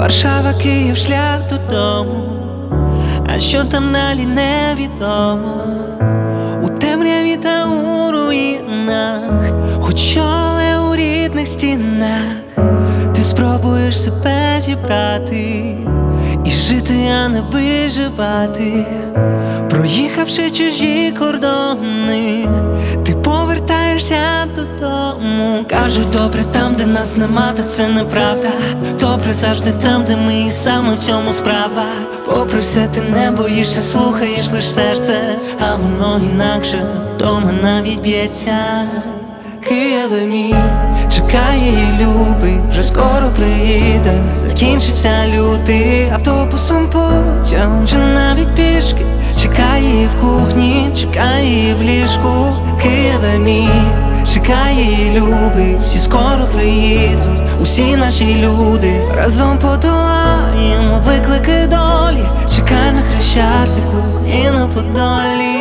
Варшава, Київ, шлях додому, а що там далі невідомо. У темряві та у руїнах, хоч оле у рідних стінах. Ти спробуєш себе зібрати і жити, а не виживати. Проїхавши чужі кордони, ти повертаєшся додому. Кажуть, добре там, де нас нема, та це неправда. Добре завжди там, де ми, і саме в цьому справа. Попри все ти не боїшся, слухаєш лиш серце, а воно інакше вдома навіть б'ється. Києве мій, чекає її любий, вже скоро приїде, закінчиться лютий. Автобусом, потягом чи навіть пішки, чекає її в кухні, чекає її в ліжку. Києве мій, чекає її любий, всі скоро приїдуть, усі наші люди. Разом подолаємо виклики долі, чекай на Хрещатику і на Подолі.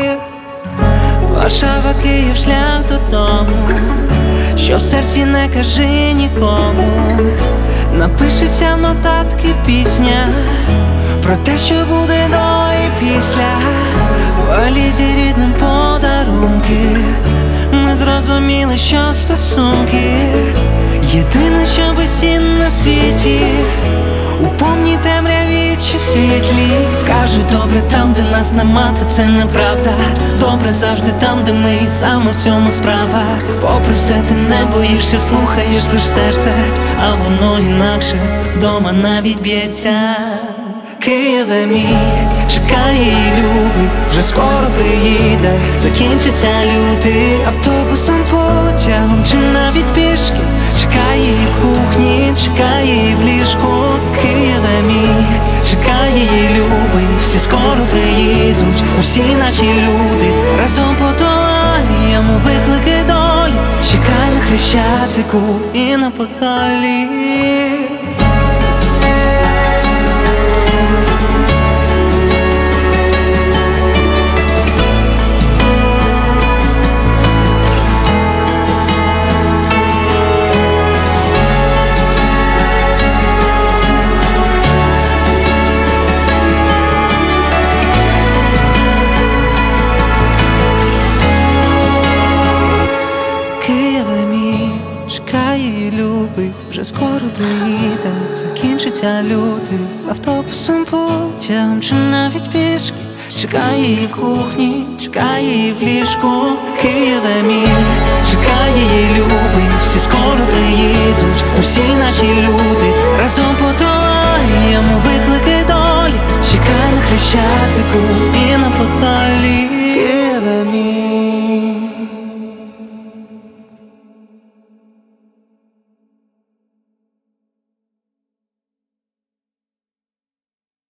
Варшава, Київ, шлях додому, що в серці не кажи нікому. Напишеться в нотатки пісня про те, що буде до і після. В валізі рідним подарунки, ми зрозуміли, що стосунки єдине, що безцінне на світі, у повній темряві чи світлі. Кажуть, добре там, де нас нема, та це неправда. Добре завжди там, де ми, і саме в цьому справа. Попри все ти не боїшся, слухаєш лиш серце, а воно інакше вдома навіть б'ється. Києве мій, чекає її любий, вже скоро приїде, закінчиться лютий. Автобусом, потягом чи навіть пішки, чекає її в кухні, чекає її в ліжку. Києве мій, чекає її любий, всі скоро приїдуть, усі наші люди. Разом подолаємо виклики долі, чекай на Хрещатику і на Подолі. Чекає її любий, вже скоро приїде, закінчиться лютий. Автобусом, потягом чи навіть пішки, чекає її в кухні, чекає її в ліжку. Києве мій, чекає її любий, всі скоро приїдуть, усі наші люди. Разом подолаємо